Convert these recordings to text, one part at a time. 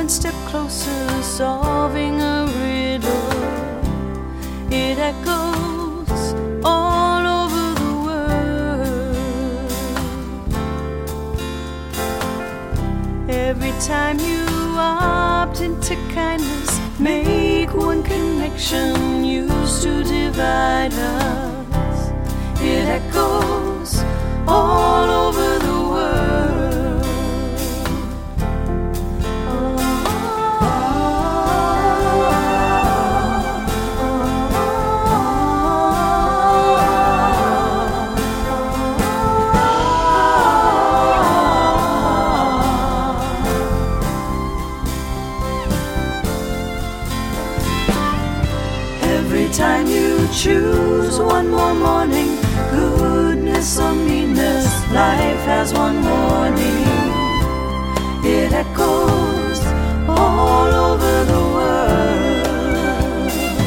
one step closer, solving a riddle. It echoes all over the world. Every time you opt into kindness, make one connection used to divide us. It echoes all over the world. Every time you choose one more morning, goodness or meanness, life has one warning. It echoes all over the world.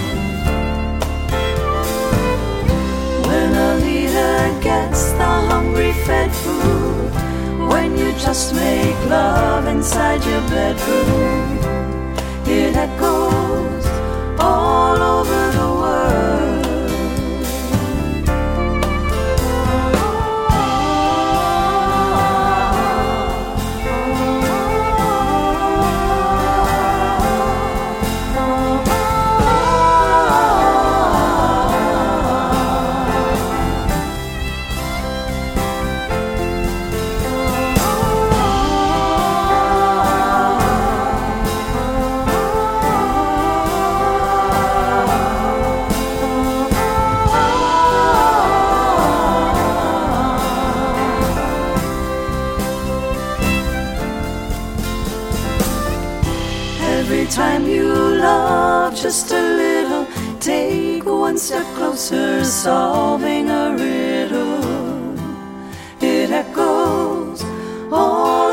When a leader gets the hungry fed food, when you just make love inside your bedroom, it echoes all over the world. Every time you love just a little, take one step closer, solving a riddle. It echoes all